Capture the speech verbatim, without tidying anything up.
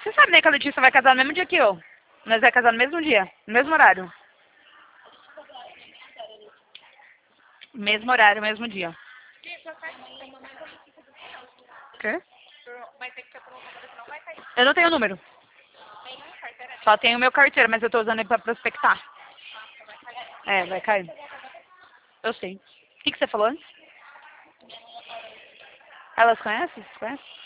Você sabe, né, que a Letícia vai casar no mesmo dia que eu? Nós vai casar no mesmo dia, no mesmo horário. Mesmo horário, mesmo dia. O quê? Eu não tenho número. Só tenho o meu carteiro, mas eu tô usando ele pra prospectar. É, vai cair. Eu sei. O que, que você falou antes? Elas conhecem? Você conhece?